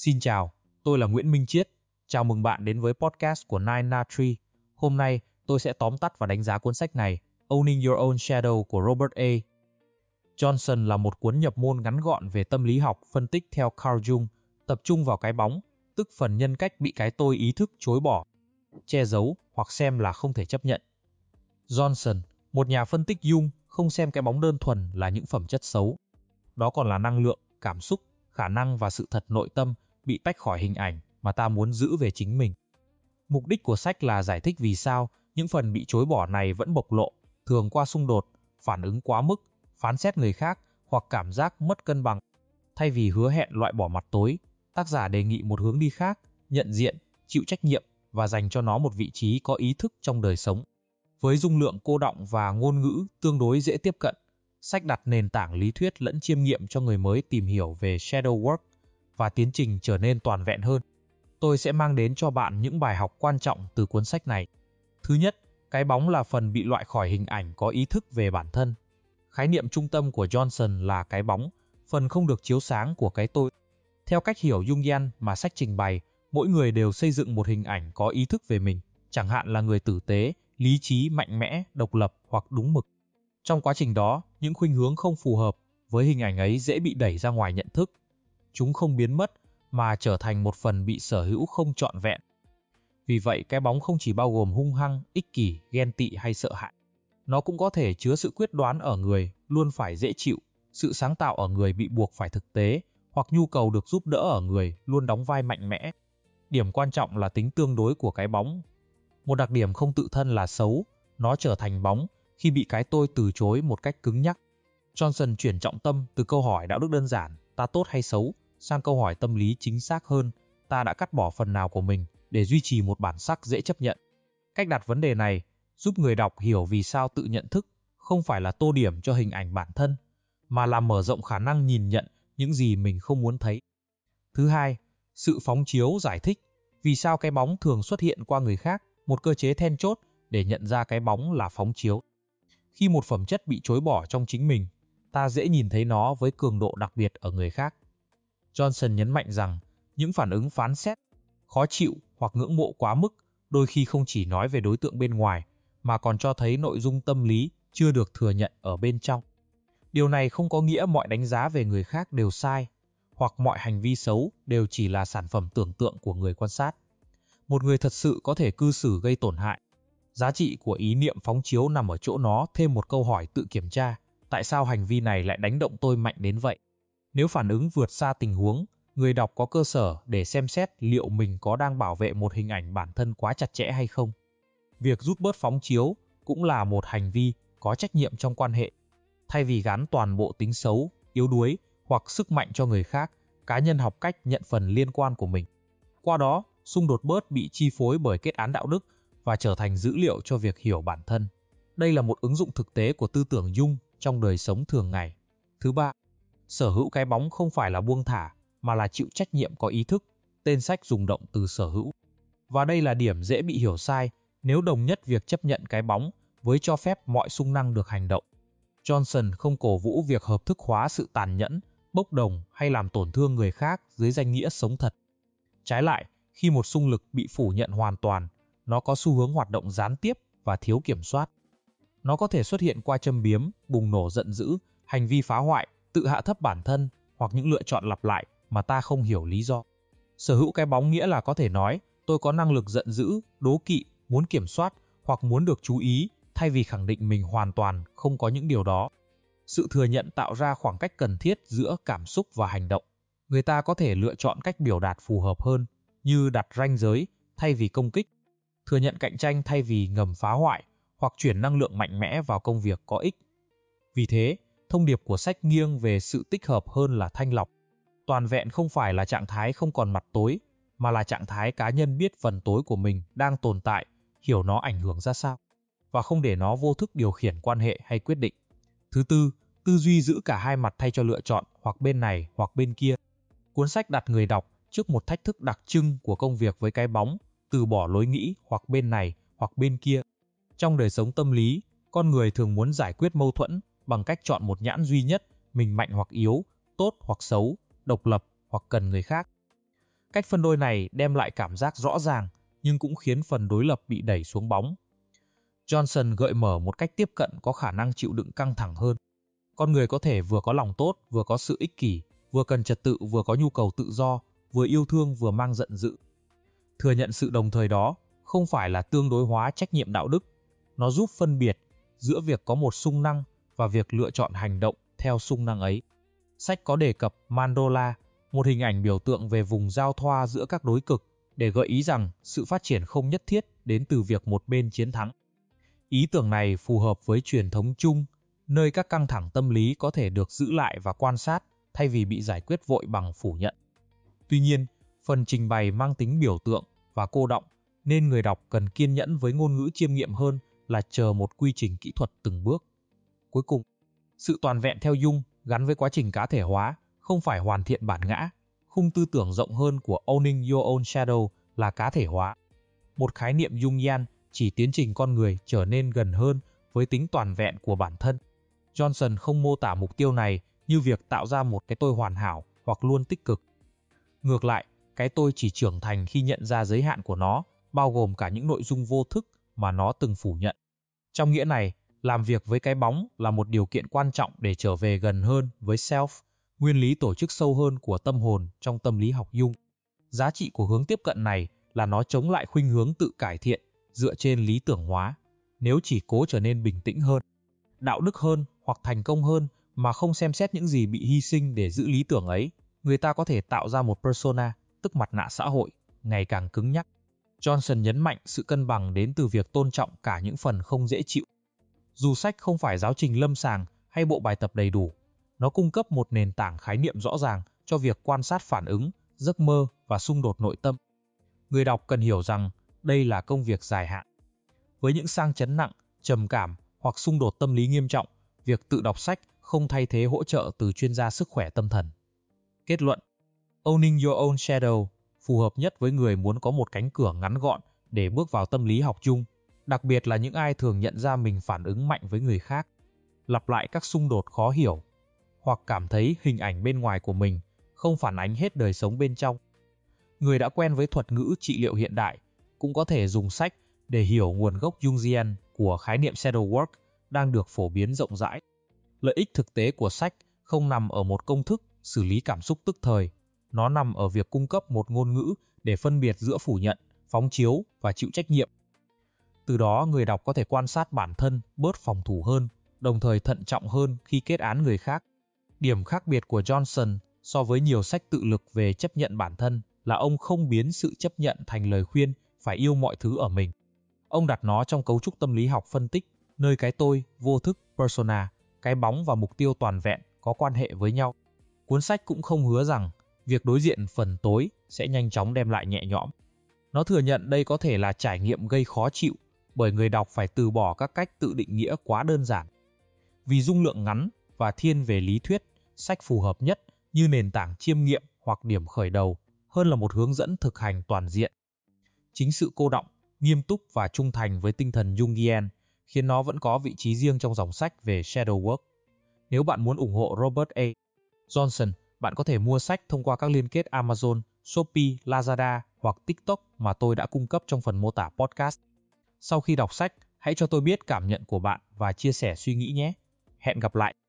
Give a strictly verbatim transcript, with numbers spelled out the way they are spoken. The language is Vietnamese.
Xin chào, tôi là Nguyễn Minh Chiết. Chào mừng bạn đến với podcast của Nine Na Tree. Hôm nay, tôi sẽ tóm tắt và đánh giá cuốn sách này, Owning Your Own Shadow của Robert A. Johnson là một cuốn nhập môn ngắn gọn về tâm lý học phân tích theo Carl Jung, tập trung vào cái bóng, tức phần nhân cách bị cái tôi ý thức chối bỏ, che giấu hoặc xem là không thể chấp nhận. Johnson, một nhà phân tích Jung, không xem cái bóng đơn thuần là những phẩm chất xấu. Đó còn là năng lượng, cảm xúc, khả năng và sự thật nội tâm bị tách khỏi hình ảnh mà ta muốn giữ về chính mình. Mục đích của sách là giải thích vì sao những phần bị chối bỏ này vẫn bộc lộ, thường qua xung đột, phản ứng quá mức, phán xét người khác hoặc cảm giác mất cân bằng. Thay vì hứa hẹn loại bỏ mặt tối, tác giả đề nghị một hướng đi khác, nhận diện, chịu trách nhiệm và dành cho nó một vị trí có ý thức trong đời sống. Với dung lượng cô đọng và ngôn ngữ tương đối dễ tiếp cận, sách đặt nền tảng lý thuyết lẫn chiêm nghiệm cho người mới tìm hiểu về shadow work và tiến trình trở nên toàn vẹn hơn. Tôi sẽ mang đến cho bạn những bài học quan trọng từ cuốn sách này. Thứ nhất, cái bóng là phần bị loại khỏi hình ảnh có ý thức về bản thân. Khái niệm trung tâm của Johnson là cái bóng, phần không được chiếu sáng của cái tôi. Theo cách hiểu Jungian mà sách trình bày, mỗi người đều xây dựng một hình ảnh có ý thức về mình, chẳng hạn là người tử tế, lý trí, mạnh mẽ, độc lập hoặc đúng mực. Trong quá trình đó, những khuynh hướng không phù hợp với hình ảnh ấy dễ bị đẩy ra ngoài nhận thức. Chúng không biến mất mà trở thành một phần bị sở hữu không trọn vẹn. Vì vậy, cái bóng không chỉ bao gồm hung hăng, ích kỷ, ghen tị hay sợ hãi. Nó cũng có thể chứa sự quyết đoán ở người luôn phải dễ chịu, sự sáng tạo ở người bị buộc phải thực tế, hoặc nhu cầu được giúp đỡ ở người luôn đóng vai mạnh mẽ. Điểm quan trọng là tính tương đối của cái bóng. Một đặc điểm không tự thân là xấu, nó trở thành bóng khi bị cái tôi từ chối một cách cứng nhắc. Johnson chuyển trọng tâm từ câu hỏi đạo đức đơn giản, ta tốt hay xấu, sang câu hỏi tâm lý chính xác hơn, ta đã cắt bỏ phần nào của mình để duy trì một bản sắc dễ chấp nhận. Cách đặt vấn đề này giúp người đọc hiểu vì sao tự nhận thức không phải là tô điểm cho hình ảnh bản thân, mà là mở rộng khả năng nhìn nhận những gì mình không muốn thấy. Thứ hai, sự phóng chiếu giải thích vì sao cái bóng thường xuất hiện qua người khác, một cơ chế then chốt để nhận ra cái bóng là phóng chiếu. Khi một phẩm chất bị chối bỏ trong chính mình, ta dễ nhìn thấy nó với cường độ đặc biệt ở người khác. Johnson nhấn mạnh rằng, những phản ứng phán xét, khó chịu hoặc ngưỡng mộ quá mức đôi khi không chỉ nói về đối tượng bên ngoài, mà còn cho thấy nội dung tâm lý chưa được thừa nhận ở bên trong. Điều này không có nghĩa mọi đánh giá về người khác đều sai, hoặc mọi hành vi xấu đều chỉ là sản phẩm tưởng tượng của người quan sát. Một người thật sự có thể cư xử gây tổn hại. Giá trị của ý niệm phóng chiếu nằm ở chỗ nó thêm một câu hỏi tự kiểm tra, tại sao hành vi này lại đánh động tôi mạnh đến vậy? Nếu phản ứng vượt xa tình huống, người đọc có cơ sở để xem xét liệu mình có đang bảo vệ một hình ảnh bản thân quá chặt chẽ hay không. Việc rút bớt phóng chiếu cũng là một hành vi có trách nhiệm trong quan hệ. Thay vì gán toàn bộ tính xấu, yếu đuối hoặc sức mạnh cho người khác, cá nhân học cách nhận phần liên quan của mình. Qua đó, xung đột bớt bị chi phối bởi kết án đạo đức và trở thành dữ liệu cho việc hiểu bản thân. Đây là một ứng dụng thực tế của tư tưởng Jung trong đời sống thường ngày. Thứ ba, sở hữu cái bóng không phải là buông thả, mà là chịu trách nhiệm có ý thức. Tên sách dùng động từ sở hữu. Và đây là điểm dễ bị hiểu sai nếu đồng nhất việc chấp nhận cái bóng với cho phép mọi xung năng được hành động. Johnson không cổ vũ việc hợp thức hóa sự tàn nhẫn, bốc đồng hay làm tổn thương người khác dưới danh nghĩa sống thật. Trái lại, khi một xung lực bị phủ nhận hoàn toàn, nó có xu hướng hoạt động gián tiếp và thiếu kiểm soát. Nó có thể xuất hiện qua châm biếm, bùng nổ giận dữ, hành vi phá hoại, tự hạ thấp bản thân hoặc những lựa chọn lặp lại mà ta không hiểu lý do. Sở hữu cái bóng nghĩa là có thể nói, tôi có năng lực giận dữ, đố kỵ, muốn kiểm soát hoặc muốn được chú ý, thay vì khẳng định mình hoàn toàn không có những điều đó. Sự thừa nhận tạo ra khoảng cách cần thiết giữa cảm xúc và hành động. Người ta có thể lựa chọn cách biểu đạt phù hợp hơn, như đặt ranh giới thay vì công kích, thừa nhận cạnh tranh thay vì ngầm phá hoại, hoặc chuyển năng lượng mạnh mẽ vào công việc có ích. Vì thế, thông điệp của sách nghiêng về sự tích hợp hơn là thanh lọc. Toàn vẹn không phải là trạng thái không còn mặt tối, mà là trạng thái cá nhân biết phần tối của mình đang tồn tại, hiểu nó ảnh hưởng ra sao, và không để nó vô thức điều khiển quan hệ hay quyết định. Thứ tư, tư duy giữ cả hai mặt thay cho lựa chọn hoặc bên này hoặc bên kia. Cuốn sách đặt người đọc trước một thách thức đặc trưng của công việc với cái bóng, từ bỏ lối nghĩ hoặc bên này hoặc bên kia. Trong đời sống tâm lý, con người thường muốn giải quyết mâu thuẫn bằng cách chọn một nhãn duy nhất, mình mạnh hoặc yếu, tốt hoặc xấu, độc lập hoặc cần người khác. Cách phân đôi này đem lại cảm giác rõ ràng nhưng cũng khiến phần đối lập bị đẩy xuống bóng. Johnson gợi mở một cách tiếp cận có khả năng chịu đựng căng thẳng hơn. Con người có thể vừa có lòng tốt, vừa có sự ích kỷ, vừa cần trật tự, vừa có nhu cầu tự do, vừa yêu thương, vừa mang giận dữ. Thừa nhận sự đồng thời đó không phải là tương đối hóa trách nhiệm đạo đức. Nó giúp phân biệt giữa việc có một xung năng và việc lựa chọn hành động theo xung năng ấy. Sách có đề cập mandala, một hình ảnh biểu tượng về vùng giao thoa giữa các đối cực, để gợi ý rằng sự phát triển không nhất thiết đến từ việc một bên chiến thắng. Ý tưởng này phù hợp với truyền thống chung, nơi các căng thẳng tâm lý có thể được giữ lại và quan sát thay vì bị giải quyết vội bằng phủ nhận. Tuy nhiên, phần trình bày mang tính biểu tượng và cô đọng, nên người đọc cần kiên nhẫn với ngôn ngữ chiêm nghiệm hơn là chờ một quy trình kỹ thuật từng bước. Cuối cùng, sự toàn vẹn theo Jung gắn với quá trình cá thể hóa, không phải hoàn thiện bản ngã. Khung tư tưởng rộng hơn của Owning Your Own Shadow là cá thể hóa. Một khái niệm Jungian chỉ tiến trình con người trở nên gần hơn với tính toàn vẹn của bản thân. Johnson không mô tả mục tiêu này như việc tạo ra một cái tôi hoàn hảo hoặc luôn tích cực. Ngược lại, cái tôi chỉ trưởng thành khi nhận ra giới hạn của nó, bao gồm cả những nội dung vô thức mà nó từng phủ nhận. Trong nghĩa này, làm việc với cái bóng là một điều kiện quan trọng để trở về gần hơn với self, nguyên lý tổ chức sâu hơn của tâm hồn trong tâm lý học Jung. Giá trị của hướng tiếp cận này là nó chống lại khuynh hướng tự cải thiện dựa trên lý tưởng hóa. Nếu chỉ cố trở nên bình tĩnh hơn, đạo đức hơn hoặc thành công hơn mà không xem xét những gì bị hy sinh để giữ lý tưởng ấy, người ta có thể tạo ra một persona, tức mặt nạ xã hội, ngày càng cứng nhắc. Johnson nhấn mạnh sự cân bằng đến từ việc tôn trọng cả những phần không dễ chịu. Dù sách không phải giáo trình lâm sàng hay bộ bài tập đầy đủ, nó cung cấp một nền tảng khái niệm rõ ràng cho việc quan sát phản ứng, giấc mơ và xung đột nội tâm. Người đọc cần hiểu rằng đây là công việc dài hạn. Với những sang chấn nặng, trầm cảm hoặc xung đột tâm lý nghiêm trọng, việc tự đọc sách không thay thế hỗ trợ từ chuyên gia sức khỏe tâm thần. Kết luận: Owning Your Own Shadow phù hợp nhất với người muốn có một cánh cửa ngắn gọn để bước vào tâm lý học chung, đặc biệt là những ai thường nhận ra mình phản ứng mạnh với người khác, lặp lại các xung đột khó hiểu, hoặc cảm thấy hình ảnh bên ngoài của mình không phản ánh hết đời sống bên trong. Người đã quen với thuật ngữ trị liệu hiện đại cũng có thể dùng sách để hiểu nguồn gốc Jungian của khái niệm shadow work đang được phổ biến rộng rãi. Lợi ích thực tế của sách không nằm ở một công thức xử lý cảm xúc tức thời, nó nằm ở việc cung cấp một ngôn ngữ để phân biệt giữa phủ nhận, phóng chiếu và chịu trách nhiệm. Từ đó, người đọc có thể quan sát bản thân bớt phòng thủ hơn, đồng thời thận trọng hơn khi kết án người khác. Điểm khác biệt của Johnson so với nhiều sách tự lực về chấp nhận bản thân là ông không biến sự chấp nhận thành lời khuyên phải yêu mọi thứ ở mình. Ông đặt nó trong cấu trúc tâm lý học phân tích, nơi cái tôi, vô thức, persona, cái bóng và mục tiêu toàn vẹn có quan hệ với nhau. Cuốn sách cũng không hứa rằng việc đối diện phần tối sẽ nhanh chóng đem lại nhẹ nhõm. Nó thừa nhận đây có thể là trải nghiệm gây khó chịu bởi người đọc phải từ bỏ các cách tự định nghĩa quá đơn giản. Vì dung lượng ngắn và thiên về lý thuyết, sách phù hợp nhất như nền tảng chiêm nghiệm hoặc điểm khởi đầu hơn là một hướng dẫn thực hành toàn diện. Chính sự cô đọng, nghiêm túc và trung thành với tinh thần Jungian khiến nó vẫn có vị trí riêng trong dòng sách về shadow work. Nếu bạn muốn ủng hộ Robert A. Johnson, bạn có thể mua sách thông qua các liên kết Amazon, Shopee, Lazada hoặc TikTok mà tôi đã cung cấp trong phần mô tả podcast. Sau khi đọc sách, hãy cho tôi biết cảm nhận của bạn và chia sẻ suy nghĩ nhé. Hẹn gặp lại!